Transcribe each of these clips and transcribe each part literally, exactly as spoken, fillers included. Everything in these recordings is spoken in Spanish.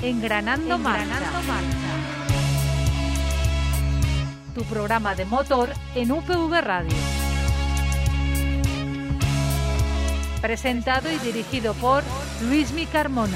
Engranando, Engranando Marcha. Marcha. Tu programa de motor en U P V Radio. Presentado y dirigido por Luismi Carmona.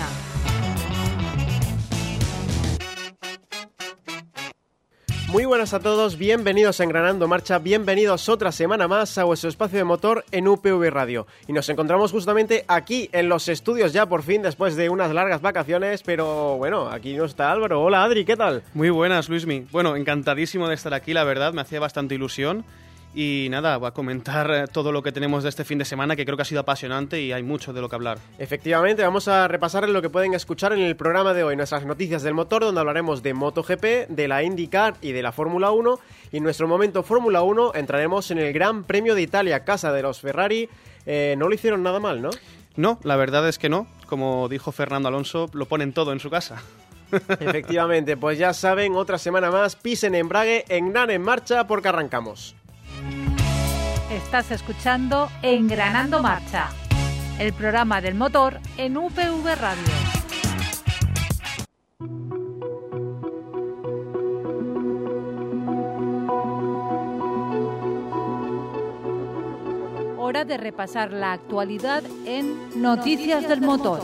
Muy buenas a todos, bienvenidos a Engranando Marcha, bienvenidos otra semana más a vuestro espacio de motor en U P V Radio. Y nos encontramos justamente aquí en los estudios ya por fin, después de unas largas vacaciones, pero bueno, aquí no está Álvaro. Hola Adri, ¿qué tal? Muy buenas, Luismi. Bueno, encantadísimo de estar aquí, la verdad, me hacía bastante ilusión. Y nada, voy a comentar todo lo que tenemos de este fin de semana, que creo que ha sido apasionante y hay mucho de lo que hablar. Efectivamente, vamos a repasar lo que pueden escuchar en el programa de hoy, nuestras noticias del motor, donde hablaremos de MotoGP, de la IndyCar y de la Fórmula uno. Y en nuestro momento Fórmula uno entraremos en el Gran Premio de Italia, casa de los Ferrari. Eh, no lo hicieron nada mal, ¿no? No, la verdad es que no. Como dijo Fernando Alonso, lo ponen todo en su casa. Efectivamente, pues ya saben, otra semana más, pisen embrague, engran en marcha, porque arrancamos. Estás escuchando Engranando Marcha, el programa del motor en U P V Radio. Hora de repasar la actualidad en Noticias del Motor.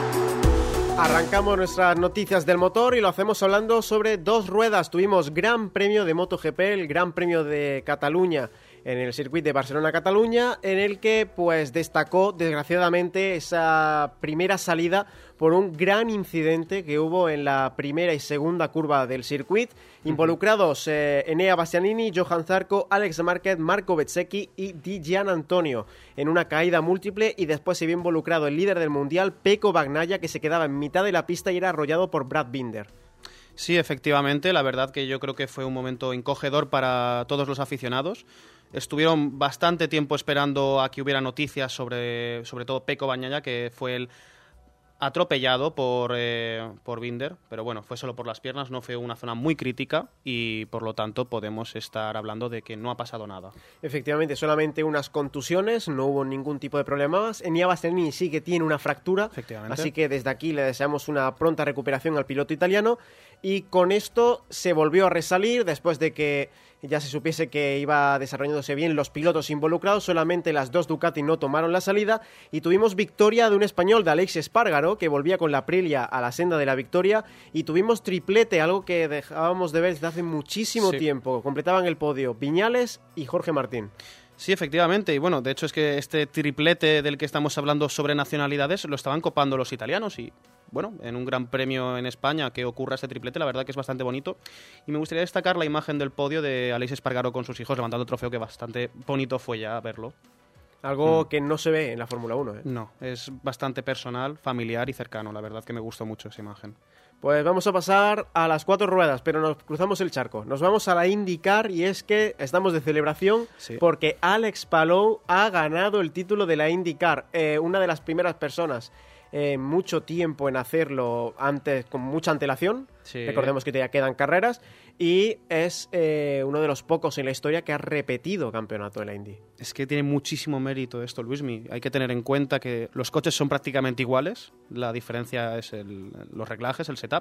Arrancamos nuestras noticias del motor y lo hacemos hablando sobre dos ruedas. Tuvimos Gran Premio de MotoGP, el Gran Premio de Cataluña, en el circuito de Barcelona-Cataluña, en el que pues destacó desgraciadamente esa primera salida por un gran incidente que hubo en la primera y segunda curva del circuito. Involucrados eh, Enea Bastianini, Johan Zarco, Alex Márquez, Marco Bezzecchi y Di Gian Antonio en una caída múltiple, y después se vio involucrado el líder del mundial, Pecco Bagnaia, que se quedaba en mitad de la pista y era arrollado por Brad Binder. Sí, efectivamente, la verdad que yo creo que fue un momento encogedor para todos los aficionados. Estuvieron bastante tiempo esperando a que hubiera noticias sobre, sobre todo Pecco Bagnaia, que fue el atropellado por, eh, por Binder, pero bueno, fue solo por las piernas, no fue una zona muy crítica y por lo tanto podemos estar hablando de que no ha pasado nada. Efectivamente, solamente unas contusiones, no hubo ningún tipo de problemas. Enea Bastianini sí que tiene una fractura, así que desde aquí le deseamos una pronta recuperación al piloto italiano. Y con esto se volvió a resalir después de que ya se supiese que iba desarrollándose bien los pilotos involucrados. Solamente las dos Ducati no tomaron la salida y tuvimos victoria de un español, de Aleix Espargaró, que volvía con la Aprilia a la senda de la victoria, y tuvimos triplete, algo que dejábamos de ver desde hace muchísimo sí. tiempo. Completaban el podio Viñales y Jorge Martín. Sí, efectivamente, y bueno, de hecho es que este triplete del que estamos hablando sobre nacionalidades lo estaban copando los italianos y bueno, en un gran premio en España que ocurra este triplete, la verdad que es bastante bonito. Y me gustaría destacar la imagen del podio de Aleix Espargaró con sus hijos levantando el trofeo, que bastante bonito fue ya verlo. Algo mm. que no se ve en la Fórmula uno, ¿eh? No, es bastante personal, familiar y cercano, la verdad que me gustó mucho esa imagen. Pues vamos a pasar a las cuatro ruedas, pero nos cruzamos el charco. Nos vamos a la IndyCar y es que estamos de celebración sí. porque Alex Palou ha ganado el título de la IndyCar. Eh, una de las primeras personas eh, mucho tiempo en hacerlo, antes con mucha antelación. Sí. Recordemos que ya quedan carreras. Y es eh, uno de los pocos en la historia que ha repetido campeonato de la Indy. Es que tiene muchísimo mérito esto, Luismi. Hay que tener en cuenta que los coches son prácticamente iguales. La diferencia es el, los reglajes, el setup.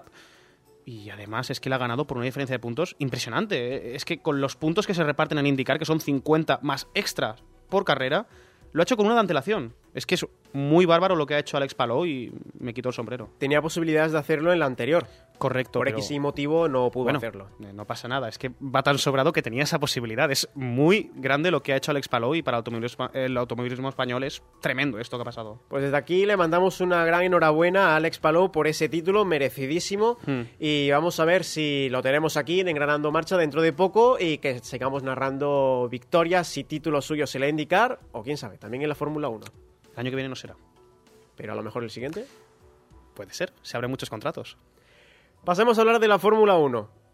Y además es que él ha ganado por una diferencia de puntos impresionante. Es que con los puntos que se reparten en IndyCar, que son cincuenta más extras por carrera, lo ha hecho con una de antelación. Es que es muy bárbaro lo que ha hecho Alex Palou y me quitó el sombrero. Tenía posibilidades de hacerlo en la anterior. Correcto. Por pero... X y motivo no pudo bueno, hacerlo. No pasa nada, es que va tan sobrado que tenía esa posibilidad. Es muy grande lo que ha hecho Alex Palou y para el automovilismo, el automovilismo español es tremendo esto que ha pasado. Pues desde aquí le mandamos una gran enhorabuena a Alex Palou por ese título merecidísimo hmm. y vamos a ver si lo tenemos aquí en Engranando Marcha dentro de poco y que sigamos narrando victorias y títulos suyos en la IndyCar o quién sabe, también en la Fórmula uno. El año que viene no será. ¿Pero a lo mejor el siguiente? Puede ser, se abren muchos contratos. Pasemos a hablar de la Fórmula uno.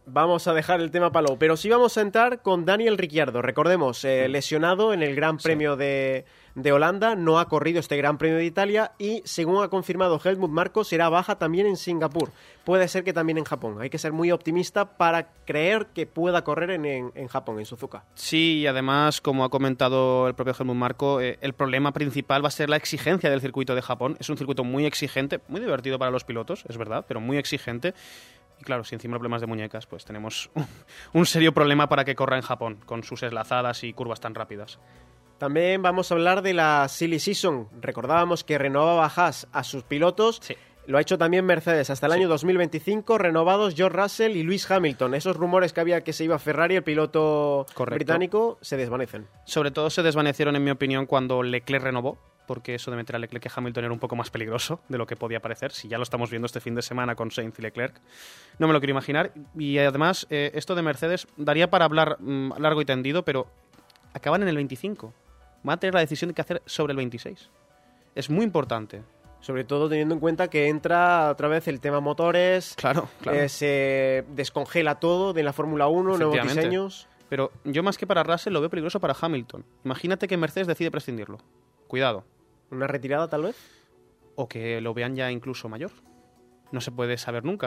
vamos a dejar el tema Palou, pero sí vamos a entrar con Daniel Ricciardo. Recordemos, eh, lesionado en el Gran Premio sí. de, de Holanda, no ha corrido este Gran Premio de Italia y, según ha confirmado Helmut Marko, será baja también en Singapur. Puede ser que también en Japón. Hay que ser muy optimista para creer que pueda correr en, en, en Japón, en Suzuka. Sí, y además, como ha comentado el propio Helmut Marko, eh, el problema principal va a ser la exigencia del circuito de Japón. Es un circuito muy exigente, muy divertido para los pilotos, es verdad, pero muy exigente. Y claro, si encima hay problemas de muñecas, pues tenemos un serio problema para que corra en Japón, con sus eslazadas y curvas tan rápidas. También vamos a hablar de la Silly Season. Recordábamos que renovaba Haas a sus pilotos. Sí. Lo ha hecho también Mercedes. Hasta el sí. año dos mil veinticinco, renovados George Russell y Lewis Hamilton. Esos rumores que había que se iba a Ferrari, el piloto Correcto. británico, se desvanecen. Sobre todo se desvanecieron, en mi opinión, cuando Leclerc renovó, porque eso de meter a Leclerc y Hamilton era un poco más peligroso de lo que podía parecer. Si ya lo estamos viendo este fin de semana con Sainz y Leclerc, no me lo quiero imaginar. Y además, eh, esto de Mercedes daría para hablar mmm, largo y tendido, pero acaban en el veinticinco. Van a tener la decisión de qué hacer sobre el veintiséis. Es muy importante. Sobre todo teniendo en cuenta que entra otra vez el tema motores. Claro, claro. Eh, se descongela todo de la Fórmula uno, nuevos diseños. Pero yo más que para Russell lo veo peligroso para Hamilton. Imagínate que Mercedes decide prescindirlo. Cuidado. ¿Una retirada tal vez? O que lo vean ya incluso mayor. No se puede saber nunca.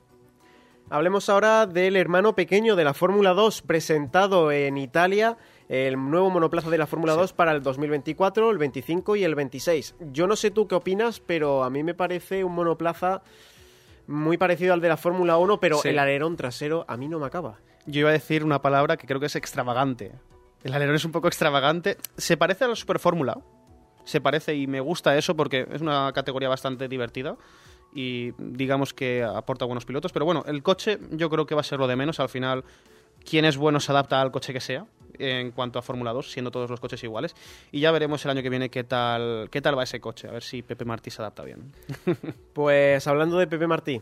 Hablemos ahora del hermano pequeño de la Fórmula dos, presentado en Italia, el nuevo monoplaza de la Fórmula sí. dos para el dos mil veinticuatro, el veinticinco y el veintiséis. Yo no sé tú qué opinas, pero a mí me parece un monoplaza muy parecido al de la Fórmula uno, pero sí. el alerón trasero a mí no me acaba. Yo iba a decir una palabra que creo que es extravagante. El alerón es un poco extravagante. Se parece a la Super Fórmula. Se parece y me gusta eso porque es una categoría bastante divertida y digamos que aporta buenos pilotos. Pero bueno, el coche yo creo que va a ser lo de menos. Al final, quien es bueno se adapta al coche que sea en cuanto a Fórmula dos, siendo todos los coches iguales. Y ya veremos el año que viene qué tal, qué tal va ese coche. A ver si Pepe Martí se adapta bien. Pues hablando de Pepe Martí,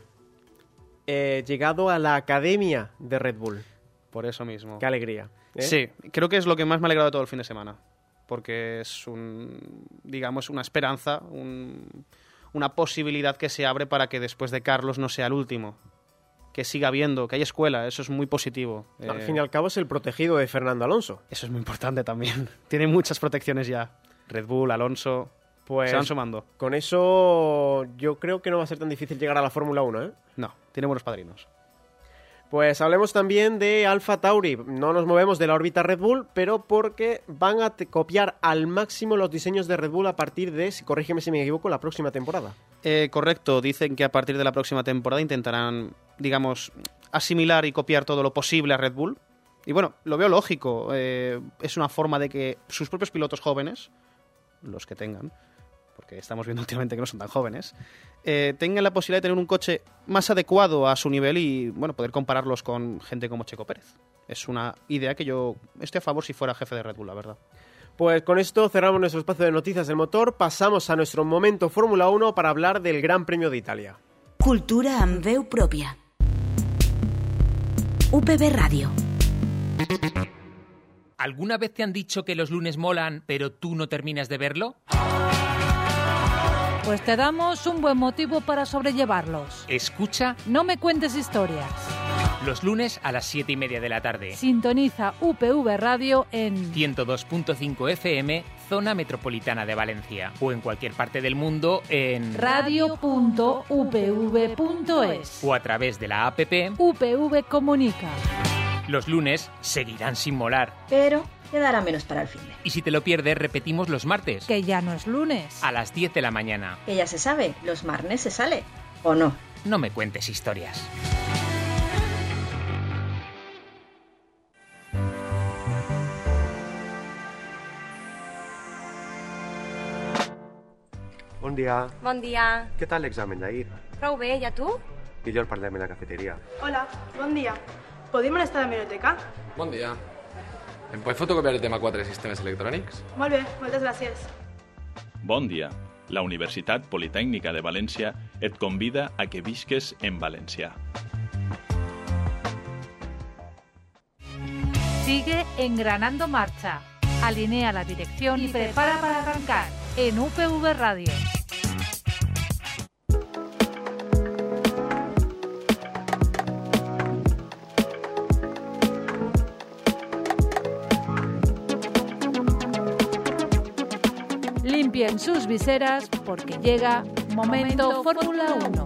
eh, llegado a la academia de Red Bull. Por eso mismo. Qué alegría. ¿eh? Sí, creo que es lo que más me ha alegrado de todo el fin de semana. Porque es un, digamos, una esperanza, un, una posibilidad que se abre para que después de Carlos no sea el último. Que siga habiendo, que haya escuela, eso es muy positivo. Al eh, fin y al cabo es el protegido de Fernando Alonso. Eso es muy importante también. Tiene muchas protecciones ya. Red Bull, Alonso, pues se van sumando. Con eso yo creo que no va a ser tan difícil llegar a la Fórmula uno, ¿eh? No, tiene buenos padrinos. Pues hablemos también de Alfa Tauri. No nos movemos de la órbita Red Bull, pero porque van a copiar al máximo los diseños de Red Bull a partir de, si corrígeme si me equivoco, la próxima temporada. Eh, correcto, dicen que a partir de la próxima temporada intentarán, digamos, asimilar y copiar todo lo posible a Red Bull. Y bueno, lo veo lógico. Eh, es una forma de que sus propios pilotos jóvenes, los que tengan, porque estamos viendo últimamente que no son tan jóvenes, eh, tengan la posibilidad de tener un coche más adecuado a su nivel y bueno, poder compararlos con gente como Checo Pérez. Es una idea que yo estoy a favor si fuera jefe de Red Bull, la verdad. Pues con esto cerramos nuestro espacio de noticias del motor, pasamos a nuestro momento Fórmula uno para hablar del Gran Premio de Italia. Cultura amb veu pròpia. U P B Radio. ¿Alguna vez te han dicho que los lunes molan, pero tú no terminas de verlo? Pues te damos un buen motivo para sobrellevarlos. Escucha No me cuentes historias. los lunes a las siete y media de la tarde. Sintoniza U P V Radio en ciento dos punto cinco F M, zona metropolitana de Valencia. O en cualquier parte del mundo en radio punto u p v punto es o a través de la app. U P V Comunica. Los lunes seguirán sin molar. Pero quedará menos para el fin de. Y si te lo pierdes, repetimos los martes. Que ya no es lunes. A las diez de la mañana. Que ya se sabe, los martes se sale. ¿O no? No me cuentes historias. Bon dia. Bon dia. Què tal l'examen d'ahir? Prou bé, i a tu? Millor parlem en la cafeteria. Hola, bon dia. Podem anar a la biblioteca? Bon dia. Em pots fotocopiar el tema quatre sistemes electrònics? Molt bé, moltes gràcies. Bon dia. La Universitat Politècnica de València et convida a que visques en valencià. Sigue engranando marcha. Alinea la dirección y prepara para arrancar en U P V Radio. Aprieten sus viseras porque llega Momento Fórmula uno.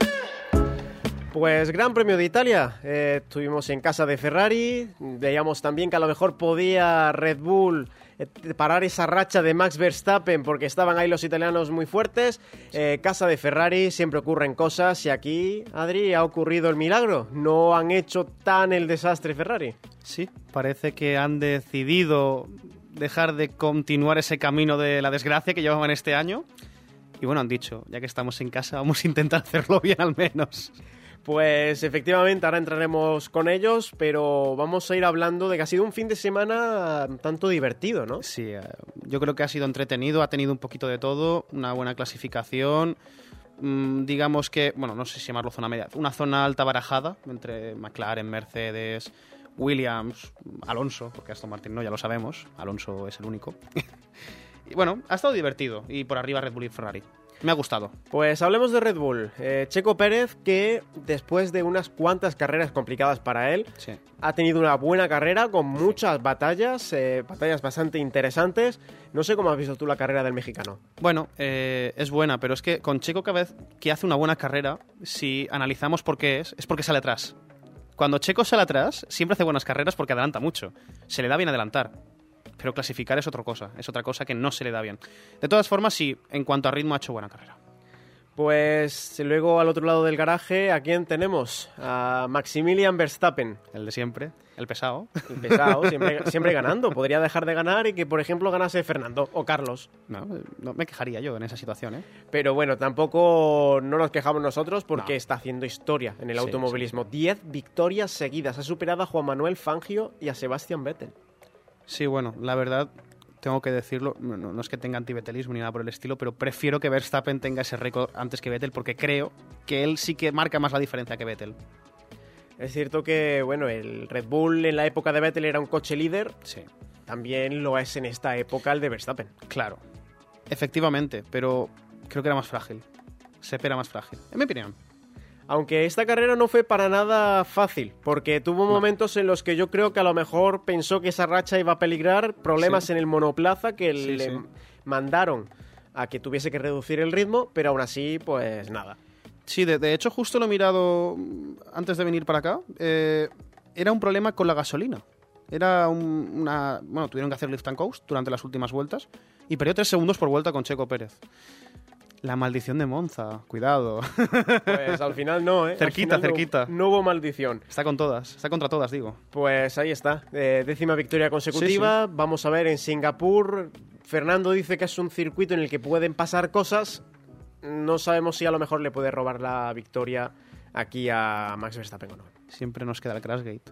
Pues Gran Premio de Italia, eh, estuvimos en casa de Ferrari, veíamos también que a lo mejor podía Red Bull eh, parar esa racha de Max Verstappen porque estaban ahí los italianos muy fuertes. Eh, casa de Ferrari, siempre ocurren cosas y aquí, Adri, ha ocurrido el milagro, no han hecho tan el desastre Ferrari. Sí, parece que han decidido dejar de continuar ese camino de la desgracia que llevaban este año y bueno, han dicho, ya que estamos en casa vamos a intentar hacerlo bien al menos. Pues efectivamente, ahora entraremos con ellos, pero vamos a ir hablando de que ha sido un fin de semana tanto divertido, ¿no? Sí, yo creo que ha sido entretenido, ha tenido un poquito de todo, una buena clasificación, mmm, digamos que, bueno, no sé si llamarlo zona media, una zona alta barajada entre McLaren, Mercedes, Williams, Alonso, porque Aston Martin no, ya lo sabemos, Alonso es el único. Y bueno, ha estado divertido, y por arriba Red Bull y Ferrari. Me ha gustado. Pues hablemos de Red Bull. Eh, Checo Pérez, que después de unas cuantas carreras complicadas para él, sí. ha tenido una buena carrera con muchas batallas, eh, batallas bastante interesantes. No sé cómo has visto tú la carrera del mexicano. Bueno, eh, es buena, pero es que con Checo cada vez que hace una buena carrera, si analizamos por qué es, es porque sale atrás. Cuando Checo sale atrás, siempre hace buenas carreras porque adelanta mucho. Se le da bien adelantar. Pero clasificar es otra cosa, es otra cosa que no se le da bien. De todas formas, sí, en cuanto a ritmo ha hecho buena carrera. Pues luego al otro lado del garaje, ¿a quién tenemos? A Maximilian Verstappen. El de siempre, el pesado. El pesado, siempre, siempre ganando. Podría dejar de ganar y que, por ejemplo, ganase Fernando o Carlos. No, no me quejaría yo en esa situación, ¿eh? Pero bueno, tampoco no nos quejamos nosotros porque no. Está haciendo historia en el sí, automovilismo. Sí. Diez victorias seguidas. Ha superado a Juan Manuel Fangio y a Sebastian Vettel. Sí, bueno, la verdad, tengo que decirlo, no, no es que tenga antibetelismo ni nada por el estilo, pero prefiero que Verstappen tenga ese récord antes que Vettel porque creo que él sí que marca más la diferencia que Vettel. Es cierto que, bueno, el Red Bull en la época de Vettel era un coche líder. Sí. También lo es en esta época el de Verstappen. Claro, efectivamente, pero creo que era más frágil. Sepp era más frágil, en mi opinión. Aunque esta carrera no fue para nada fácil, porque tuvo no. momentos en los que yo creo que a lo mejor pensó que esa racha iba a peligrar, problemas sí. en el monoplaza que sí, le sí. mandaron a que tuviese que reducir el ritmo, pero aún así, pues nada. Sí, de, de hecho justo lo he mirado antes de venir para acá, eh, era un problema con la gasolina. Era un, una... Bueno, tuvieron que hacer lift and coast durante las últimas vueltas y perdió tres segundos por vuelta con Checo Pérez. La maldición de Monza, cuidado. Pues al final no, ¿eh? Cerquita, final cerquita. No, no hubo maldición. Está con todas, está contra todas, digo. Pues ahí está, eh, décima victoria consecutiva. Sí, sí. Vamos a ver en Singapur. Fernando dice que es un circuito en el que pueden pasar cosas. No sabemos si a lo mejor le puede robar la victoria aquí a Max Verstappen o no. Siempre nos queda el Crashgate.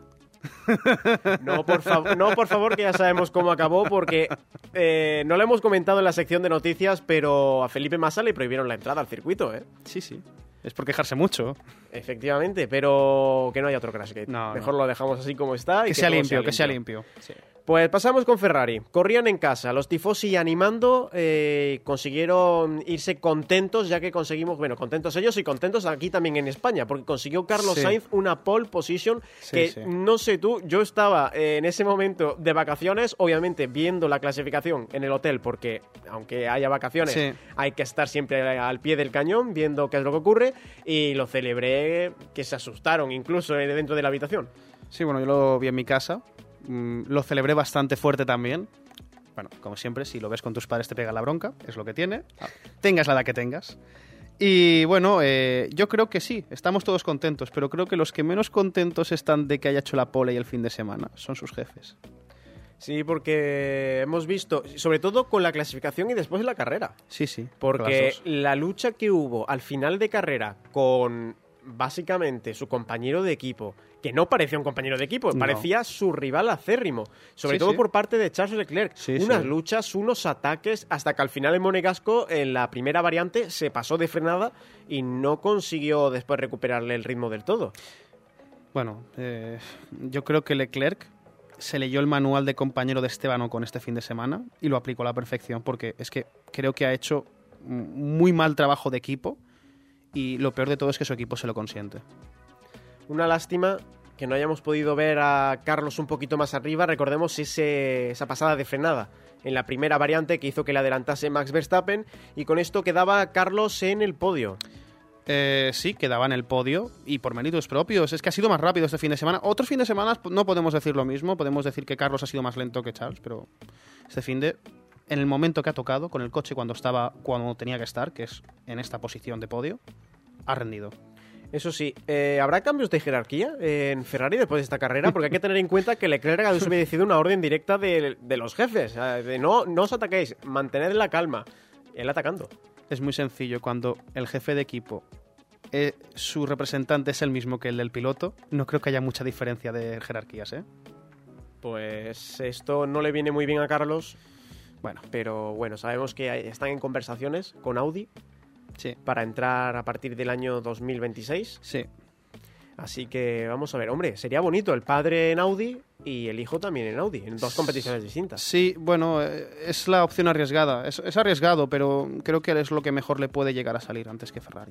No, por favor, no, por favor, que ya sabemos cómo acabó, porque eh, no lo hemos comentado en la sección de noticias, pero a Felipe Massa le prohibieron la entrada al circuito, ¿eh? Sí, sí. Es por quejarse mucho. Efectivamente, pero que no haya otro Crashgate. No, Mejor no. lo dejamos así como está. Y que, que sea todo limpio, sea que sea limpio. Sí. Pues pasamos con Ferrari. Corrían en casa, los tifosi animando, eh, consiguieron irse contentos, ya que conseguimos, bueno, contentos ellos y contentos aquí también en España, porque consiguió Carlos sí. Sainz una pole position sí, que, sí. no sé tú, yo estaba eh, en ese momento de vacaciones, obviamente viendo la clasificación en el hotel, porque aunque haya vacaciones, sí. hay que estar siempre al pie del cañón, viendo qué es lo que ocurre, y lo celebré, que se asustaron incluso dentro de la habitación. Sí, bueno, yo lo vi en mi casa. Lo celebré bastante fuerte también. Bueno, como siempre, si lo ves con tus padres te pega la bronca, es lo que tiene. Tengas la edad que tengas. Y bueno, eh, yo creo que sí, estamos todos contentos, pero creo que los que menos contentos están de que haya hecho la pole y el fin de semana son sus jefes. Sí, porque hemos visto, sobre todo con la clasificación y después la carrera. Sí, sí. Porque la lucha que hubo al final de carrera con básicamente su compañero de equipo, que no parecía un compañero de equipo, no. parecía su rival acérrimo, sobre sí, todo sí. por parte de Charles Leclerc. Sí, unas sí. luchas, unos ataques, hasta que al final en Monegasco, en la primera variante, se pasó de frenada y no consiguió después recuperarle el ritmo del todo. Bueno, eh, yo creo que Leclerc se leyó el manual de compañero de Esteban Ocon este fin de semana y lo aplicó a la perfección, porque es que creo que ha hecho muy mal trabajo de equipo y lo peor de todo es que su equipo se lo consiente. Una lástima que no hayamos podido ver a Carlos un poquito más arriba, recordemos ese, esa pasada de frenada en la primera variante que hizo que le adelantase Max Verstappen, y con esto quedaba Carlos en el podio. Eh, sí, quedaba en el podio y por méritos propios. Es que ha sido más rápido este fin de semana. Otros fin de semana no podemos decir lo mismo. Podemos decir que Carlos ha sido más lento que Charles, pero este fin de, en el momento que ha tocado con el coche cuando estaba, cuando tenía que estar, que es en esta posición de podio, ha rendido. Eso sí, eh, ¿habrá cambios de jerarquía en Ferrari después de esta carrera? Porque hay que tener en cuenta que Leclerc ha desobedecido una orden directa de, de los jefes. De no, no os ataquéis, mantened la calma. Él atacando. Es muy sencillo. Cuando el jefe de equipo, eh, su representante es el mismo que el del piloto, no creo que haya mucha diferencia de jerarquías, ¿eh? Pues esto no le viene muy bien a Carlos. Bueno, pero bueno, sabemos que están en conversaciones con Audi. Sí. Para entrar a partir del año dos mil veintiséis. Sí. Así que vamos a ver, hombre, sería bonito el padre en Audi y el hijo también en Audi, en dos competiciones distintas. Sí, bueno, es la opción arriesgada. Es, es arriesgado, pero creo que es lo que mejor le puede llegar a salir antes que Ferrari.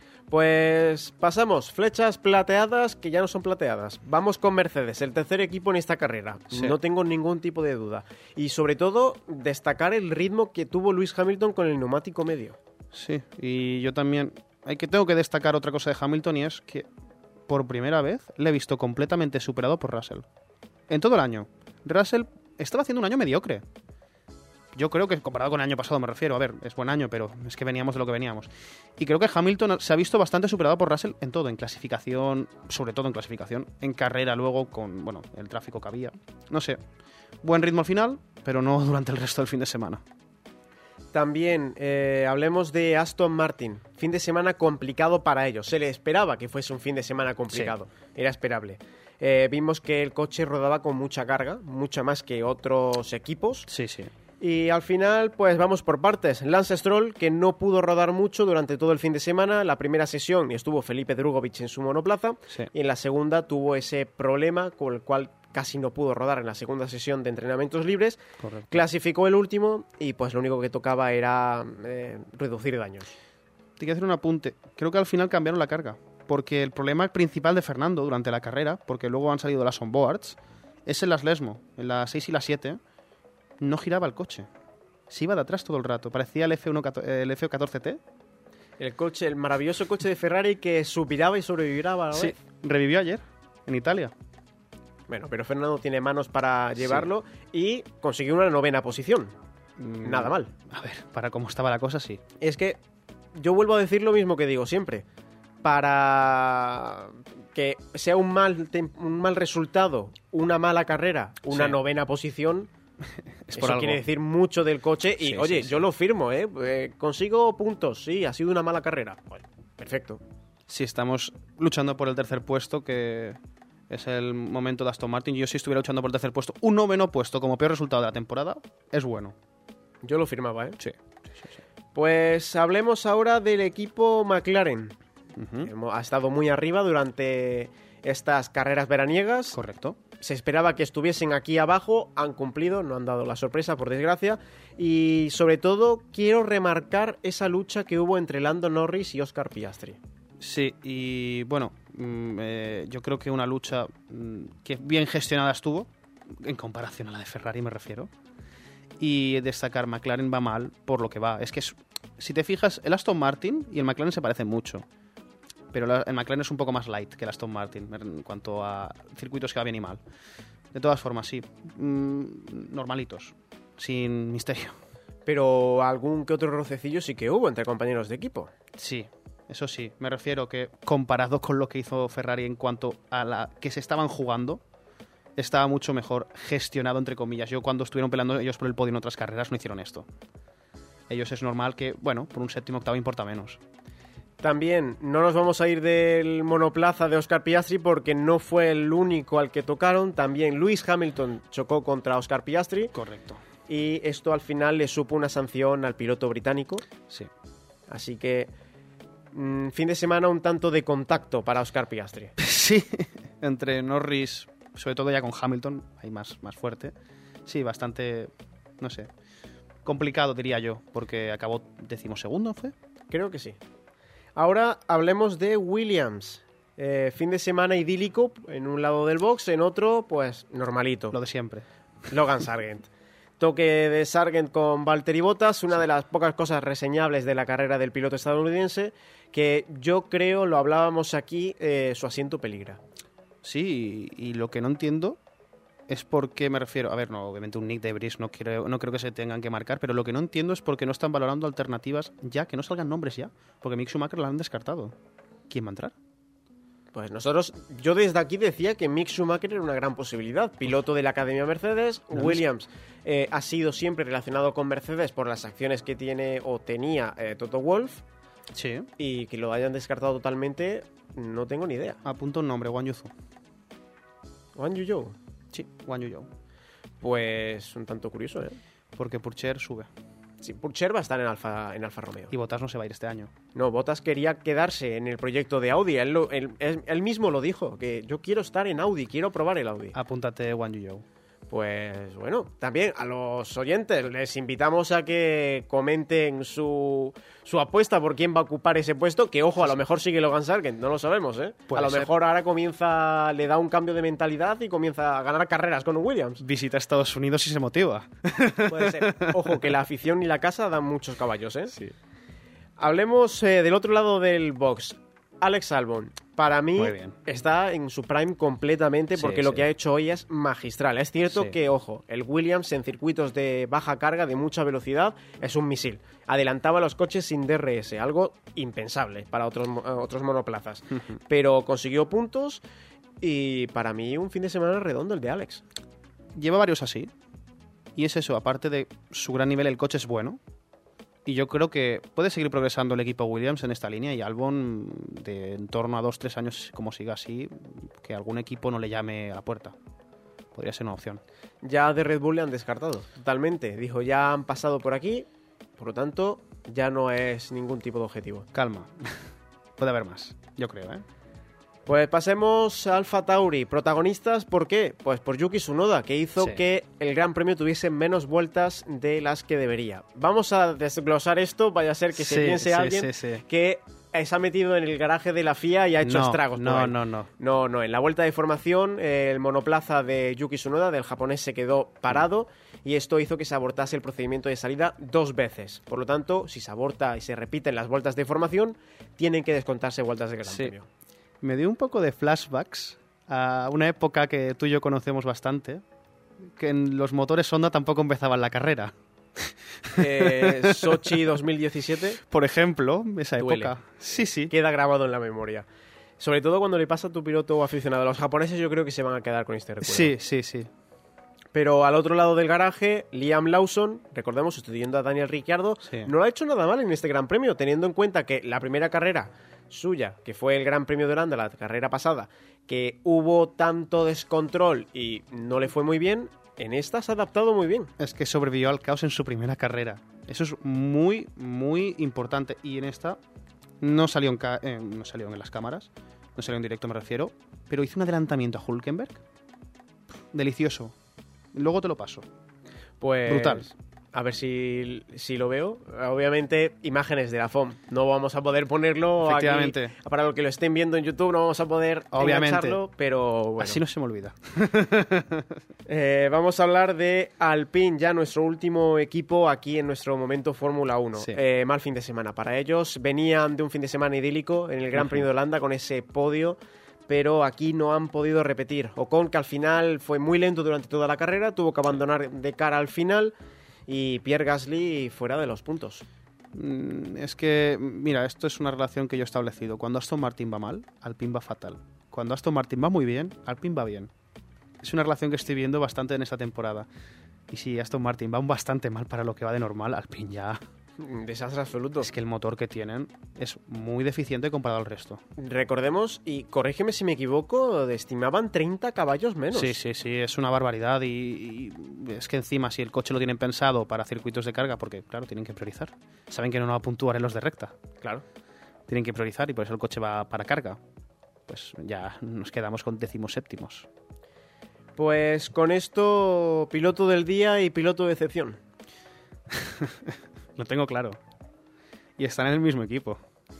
Pues pasamos, flechas plateadas que ya no son plateadas. Vamos con Mercedes, el tercer equipo en esta carrera. Sí. No tengo ningún tipo de duda. Y sobre todo, destacar el ritmo que tuvo Lewis Hamilton con el neumático medio. Sí, y yo también hay que tengo que destacar otra cosa de Hamilton, y es que por primera vez le he visto completamente superado por Russell. En todo el año. Russell estaba haciendo un año mediocre. Yo creo que comparado con el año pasado me refiero, a ver, es buen año, pero es que veníamos de lo que veníamos. Y creo que Hamilton se ha visto bastante superado por Russell en todo, en clasificación, sobre todo en clasificación, en carrera luego con, bueno, el tráfico que había. No sé, buen ritmo al final, pero no durante el resto del fin de semana. También eh, hablemos de Aston Martin. Fin de semana complicado para ellos. Se le esperaba que fuese un fin de semana complicado. Sí. Era esperable. Eh, vimos que el coche rodaba con mucha carga, mucha más que otros equipos. Sí, sí. Y al final, pues vamos por partes. Lance Stroll, que no pudo rodar mucho durante todo el fin de semana. La primera sesión estuvo Felipe Drugovich en su monoplaza. Sí. Y en la segunda tuvo ese problema con el cual casi no pudo rodar en la segunda sesión de entrenamientos libres. Correcto. Clasificó el último y pues lo único que tocaba era eh, reducir daños. Te quiero hacer un apunte. Creo que al final cambiaron la carga, porque el problema principal de Fernando durante la carrera, porque luego han salido las onboards, es en las Lesmo, en las seis y las siete, no giraba el coche. Se iba de atrás todo el rato. Parecía el F uno, el F catorce T. El coche, el maravilloso coche de Ferrari que subiraba y sobreviviraba a la Sí, vez. revivió ayer, en Italia. Bueno, pero Fernando tiene manos para llevarlo, sí. Y consiguió una novena posición. Mm, Nada mal. A ver, para cómo estaba la cosa, sí. Es que yo vuelvo a decir lo mismo que digo siempre. Para que sea un mal, un mal resultado, una mala carrera, una sí. novena posición, es por eso algo. Quiere decir mucho del coche. Y sí, oye, sí, sí. yo lo firmo, ¿eh? ¿eh? Consigo puntos, sí, ha sido una mala carrera. Bueno, perfecto. Sí, estamos luchando por el tercer puesto, que es el momento de Aston Martin. Yo si estuviera luchando por el tercer puesto, un noveno puesto como peor resultado de la temporada, es bueno. Yo lo firmaba, ¿eh? Sí. sí, sí, sí. Pues hablemos ahora del equipo McLaren. Uh-huh. Ha estado muy arriba durante estas carreras veraniegas. Correcto. Se esperaba que estuviesen aquí abajo, han cumplido, no han dado la sorpresa, por desgracia. Y sobre todo quiero remarcar esa lucha que hubo entre Lando Norris y Oscar Piastri. Sí, y bueno, mmm, eh, yo creo que una lucha mmm, que bien gestionada estuvo, en comparación a la de Ferrari me refiero. Y destacar, McLaren va mal por lo que va. Es que, es, si te fijas, el Aston Martin y el McLaren se parecen mucho. Pero la, el McLaren es un poco más light que el Aston Martin en cuanto a circuitos que va bien y mal. De todas formas, sí, mmm, normalitos, sin misterio. Pero algún que otro rocecillo sí que hubo entre compañeros de equipo. Sí. Eso sí, me refiero que comparado con lo que hizo Ferrari en cuanto a la que se estaban jugando, estaba mucho mejor gestionado, entre comillas. Yo cuando estuvieron peleando ellos por el podio en otras carreras no hicieron esto. Ellos es normal que, bueno, por un séptimo octavo importa menos. También no nos vamos a ir del monoplaza de Oscar Piastri porque no fue el único al que tocaron. También Lewis Hamilton chocó contra Oscar Piastri. Correcto. Y esto al final le supo una sanción al piloto británico. Sí. Así que fin de semana un tanto de contacto para Oscar Piastri. Sí, entre Norris, sobre todo ya con Hamilton, ahí más, más fuerte. Sí, bastante, no sé, complicado diría yo, porque acabó decimosegundo, ¿fue? Creo que sí. Ahora hablemos de Williams. Eh, fin de semana idílico en un lado del box, en otro, pues normalito. Lo de siempre. Logan Sargent. Toque de Sargent con Valtteri Bottas, una de las pocas cosas reseñables de la carrera del piloto estadounidense, que yo creo, lo hablábamos aquí, eh, su asiento peligra. Sí, y, y lo que no entiendo es por qué me refiero... A ver, no, obviamente un Nick de Vries no creo, no creo que se tengan que marcar, pero lo que no entiendo es por qué no están valorando alternativas ya, que no salgan nombres ya, porque Mick Schumacher la han descartado. ¿Quién va a entrar? Pues nosotros, yo desde aquí decía que Mick Schumacher era una gran posibilidad, piloto de la Academia Mercedes. Williams eh, ha sido siempre relacionado con Mercedes por las acciones que tiene o tenía eh, Toto Wolff. Sí. Y que lo hayan descartado totalmente, no tengo ni idea. Apunta un nombre, Guan Yuzu. ¿Guan Yu Zhou? Sí, Guan Yu Zhou. Pues un tanto curioso, ¿eh? Porque Pourchaire sube. Sí, Pourchaire va a estar en Alfa, en Alfa Romeo. Y Bottas no se va a ir este año. No, Bottas quería quedarse en el proyecto de Audi. Él, lo, él, él, él mismo lo dijo, que yo quiero estar en Audi, quiero probar el Audi. Apúntate Guan Yu Zhou. Pues bueno, también a los oyentes les invitamos a que comenten su, su apuesta por quién va a ocupar ese puesto, que ojo, a lo mejor sigue Logan Sargent, no lo sabemos, ¿eh? A lo ser. mejor ahora comienza, le da un cambio de mentalidad y comienza a ganar carreras con Williams. Visita Estados Unidos y se motiva. Puede ser. Ojo, que la afición y la casa dan muchos caballos, ¿eh? Sí. Hablemos eh, del otro lado del box. Alex Albon, para mí Muy bien. está en su prime completamente porque Sí, lo sí. que ha hecho hoy es magistral. Es cierto Sí. que, ojo, el Williams en circuitos de baja carga, de mucha velocidad, es un misil. Adelantaba los coches sin D R S, algo impensable para otros, otros monoplazas. Pero consiguió puntos y para mí un fin de semana redondo el de Alex. Lleva varios así. Y es eso, aparte de su gran nivel, el coche es bueno. Y yo creo que puede seguir progresando el equipo Williams en esta línea y Albon, de en torno a dos tres años, como siga así, que algún equipo no le llame a la puerta. Podría ser una opción. Ya de Red Bull le han descartado totalmente. Dijo, ya han pasado por aquí, por lo tanto, ya no es ningún tipo de objetivo. Calma. Puede haber más, yo creo, ¿eh? Pues pasemos a Alfa Tauri. Protagonistas, ¿por qué? Pues por Yuki Tsunoda, que hizo Sí. que el Gran Premio tuviese menos vueltas de las que debería. Vamos a desglosar esto, vaya a ser que se Sí, piense sí, alguien sí, sí. que se ha metido en el garaje de la F I A y ha hecho No, estragos. por no, ahí. no, no. No, no. En la vuelta de formación, eh, el monoplaza de Yuki Tsunoda, del japonés, se quedó parado y esto hizo que se abortase el procedimiento de salida dos veces. Por lo tanto, si se aborta y se repiten las vueltas de formación, tienen que descontarse vueltas de Gran Sí. Premio. Me dio un poco de flashbacks a una época que tú y yo conocemos bastante, que en los motores Honda tampoco empezaban la carrera. Eh, Sochi dos mil diecisiete Por ejemplo, esa Duele. época. Sí, sí. queda grabado en la memoria. Sobre todo cuando le pasa a tu piloto aficionado. Los japoneses yo creo que se van a quedar con este recuerdo. Sí, sí, sí. Pero al otro lado del garaje, Liam Lawson, recordemos, sustituyendo a Daniel Ricciardo, Sí. no lo ha hecho nada mal en este Gran Premio, teniendo en cuenta que la primera carrera suya, que fue el Gran Premio de Holanda, la carrera pasada, que hubo tanto descontrol y no le fue muy bien, en esta se ha adaptado muy bien. Es que sobrevivió al caos en su primera carrera. Eso es muy, muy importante. Y en esta no salió en, ca- eh, no salió en las cámaras, no salió en directo me refiero, pero hizo un adelantamiento a Hülkenberg. Delicioso. Luego te lo paso. Pues Brutal. A ver si, si lo veo. Obviamente, imágenes de la F O M. No vamos a poder ponerlo aquí. Efectivamente. Para los que lo estén viendo en YouTube, no vamos a poder Obviamente. engancharlo, pero bueno. Así no se me olvida. Eh, vamos a hablar de Alpine, ya nuestro último equipo aquí en nuestro momento Fórmula uno. Sí. Eh, mal fin de semana para ellos. Venían de un fin de semana idílico en el Gran Ujú. Premio de Holanda con ese podio, pero aquí no han podido repetir. Ocon, que al final fue muy lento durante toda la carrera, tuvo que abandonar de cara al final, y Pierre Gasly fuera de los puntos. Mm, Es que, mira, esto es una relación que yo he establecido. Cuando Aston Martin va mal, Alpine va fatal. Cuando Aston Martin va muy bien, Alpine va bien. Es una relación que estoy viendo bastante en esta temporada. Y si Aston Martin va bastante mal para lo que va de normal, Alpine ya... Un desastre absoluto. Es que el motor que tienen es muy deficiente comparado al resto. Recordemos, y corrígeme si me equivoco, estimaban treinta caballos menos. Sí, sí, sí, es una barbaridad y, y es que encima si el coche lo tienen pensado para circuitos de carga, porque claro, tienen que priorizar. Saben que no va a puntuar en los de recta. Claro. Tienen que priorizar y por eso el coche va para carga. Pues ya nos quedamos con decimoséptimos. Pues con esto, piloto del día y piloto de excepción. Lo tengo claro. Y están en el mismo equipo.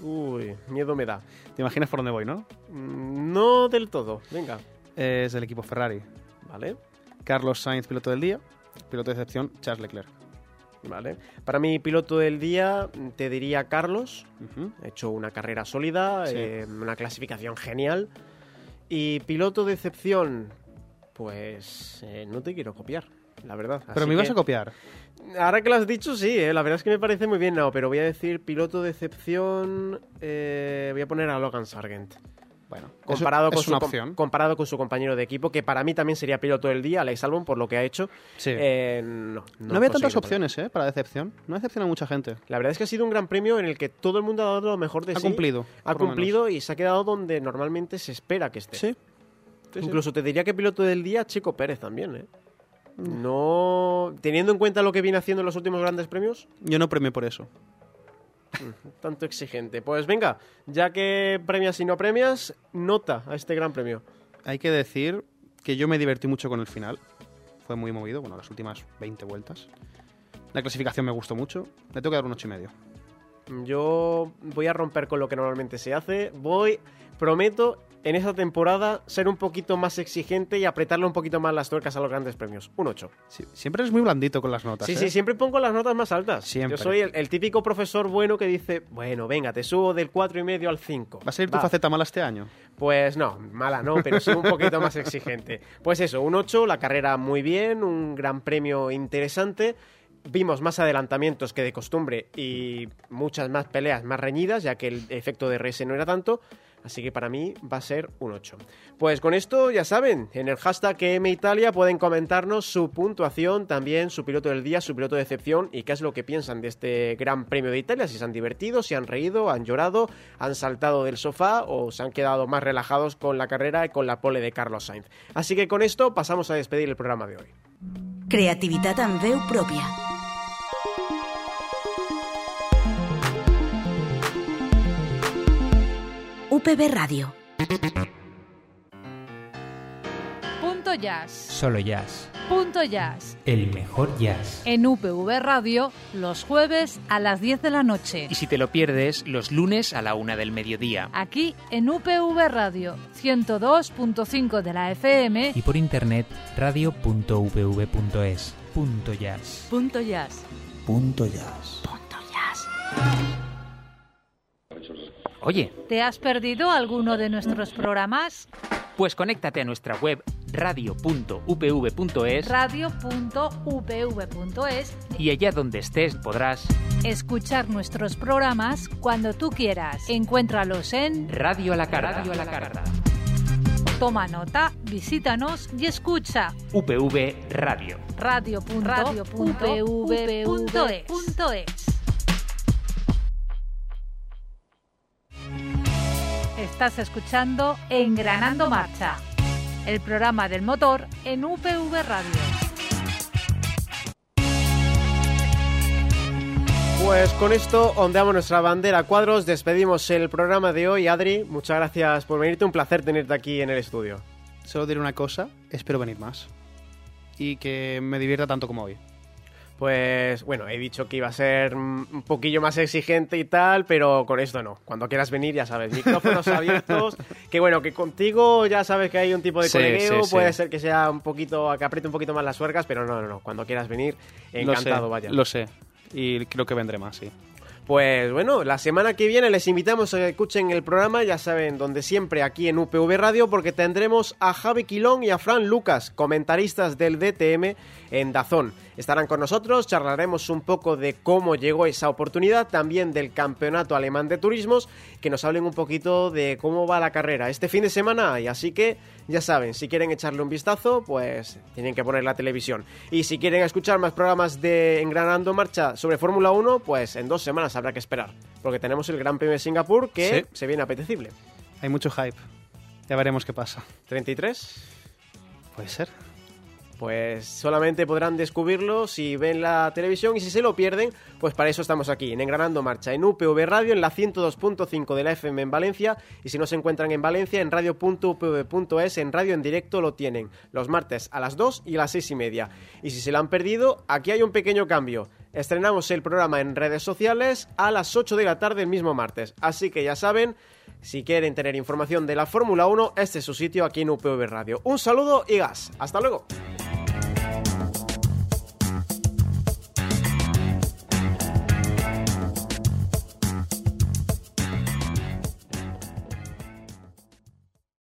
Uy, miedo me da. ¿Te imaginas por dónde voy, no? Mm, No del todo, venga. Es del equipo Ferrari. Vale, Carlos Sainz, piloto del día. Piloto de excepción, Charles Leclerc. vale. Para mí, piloto del día, te diría Carlos. Ujú. Ha hecho una carrera sólida, Sí. eh, una clasificación genial. Y piloto de excepción, pues eh, no te quiero copiar, la verdad. Pero Así me ibas que- a copiar. Ahora que lo has dicho, sí, eh, la verdad es que me parece muy bien, no, pero voy a decir piloto de excepción, eh, voy a poner a Logan Sargent. Bueno, Comparado, eso con es su, una com- opción. comparado con su compañero de equipo, que para mí también sería piloto del día, Alex Albon, por lo que ha hecho. Sí. Eh, no, no, no había tantas consigo opciones, ¿eh? Para decepción. No decepciona a mucha gente. La verdad es que ha sido un gran premio en el que todo el mundo ha dado lo mejor de Ha sí. cumplido, Ha por lo cumplido y se ha quedado donde normalmente se espera que esté. Sí. Sí, sí. Incluso te diría que piloto del día, Checo Pérez también, ¿eh? No... Teniendo en cuenta lo que viene haciendo en los últimos grandes premios, Yo no premio por eso. tanto exigente. Pues venga, ya que premias y no premias, nota a este gran premio. Hay que decir que yo me divertí mucho con el final. Fue muy movido, bueno, las últimas veinte vueltas. La clasificación me gustó mucho. Le tengo que dar un ocho y medio. Yo voy a romper con lo que normalmente se hace. Voy, prometo, en esta temporada ser un poquito más exigente y apretarle un poquito más las tuercas a los grandes premios. Un ocho. Sí, siempre eres muy blandito con las notas. Sí, ¿eh? sí, siempre pongo las notas más altas. Siempre. Yo soy el, el típico profesor bueno que dice, bueno, venga, te subo del cuatro y medio al cinco. ¿Va a salir tu faceta mala este año? Pues no, mala no, pero sí un poquito más exigente. Pues eso, un ocho, la carrera muy bien, un gran premio interesante. Vimos más adelantamientos que de costumbre y muchas más peleas más reñidas, ya que el efecto de R S no era tanto. Así que para mí va a ser un ocho. Pues con esto, ya saben, en el hashtag E M Italia pueden comentarnos su puntuación, también su piloto del día, su piloto de excepción y qué es lo que piensan de este Gran Premio de Italia, si se han divertido, si han reído, han llorado, han saltado del sofá o se han quedado más relajados con la carrera y con la pole de Carlos Sainz. Así que con esto pasamos a despedir el programa de hoy. Creativitat amb veu pròpia. U P B Radio. Punto Jazz. Solo jazz. Punto Jazz. El mejor jazz. En U P V Radio, los jueves a las diez de la noche. Y si te lo pierdes, los lunes a la una del mediodía. Aquí en U P V Radio, ciento dos punto cinco de la F M. Y por internet, radio punto u p v punto es. Punto jazz. Punto Jazz. Punto jazz. Punto Jazz. Oye, ¿Te has perdido alguno de nuestros programas? pues conéctate a nuestra web radio punto u p v punto es radio punto u p v punto es y allá donde estés podrás escuchar nuestros programas cuando tú quieras. Encuéntralos en Radio a la Carta. Radio a la Carta. Toma nota, visítanos y escucha. U P V Radio. radio punto u p v punto es. Estás escuchando Engranando Marcha, el programa del motor en U P V Radio. Pues con esto ondeamos nuestra bandera a cuadros, despedimos el programa de hoy. Adri, muchas gracias por venirte, un placer tenerte aquí en el estudio. Solo diré una cosa, espero venir más. Y que me divierta tanto como hoy. Pues bueno, he dicho que iba a ser un poquillo más exigente y tal, pero con esto no. Cuando quieras venir, ya sabes, micrófonos abiertos. Que bueno, que contigo ya sabes que hay un tipo de Sí, colegueo, sí, puede sí. ser que sea un poquito, que apriete un poquito más las suercas, pero no, no, no. Cuando quieras venir, encantado, lo sé, vaya. Lo sé. Y creo que vendré más, sí. Pues bueno, la semana que viene les invitamos a que escuchen el programa, ya saben, donde siempre aquí en U P V Radio, porque tendremos a Javi Quilón y a Fran Lucas, comentaristas del D T M en Dazón. Estarán con nosotros, charlaremos un poco de cómo llegó esa oportunidad, también del Campeonato Alemán de Turismos, que nos hablen un poquito de cómo va la carrera este fin de semana, y así que ya saben, si quieren echarle un vistazo, pues tienen que poner la televisión. Y si quieren escuchar más programas de Engranando Marcha sobre Fórmula uno, pues en dos semanas habrá que esperar, porque tenemos el Gran Premio de Singapur que Sí. se viene apetecible. Hay mucho hype. Ya veremos qué pasa. ¿treinta y tres? Puede ser. Pues solamente podrán descubrirlo si ven la televisión, y si se lo pierden, pues para eso estamos aquí, en Engranando Marcha, en U P V Radio, en la ciento dos punto cinco de la F M en Valencia, y si no se encuentran en Valencia, en radio punto u p v punto es, en radio en directo lo tienen, los martes a las dos y a las seis y media. Y si se lo han perdido, aquí hay un pequeño cambio. Estrenamos el programa en redes sociales a las ocho de la tarde el mismo martes. Así que ya saben, si quieren tener información de la Fórmula uno, este es su sitio aquí en U P V Radio. Un saludo y gas. Hasta luego.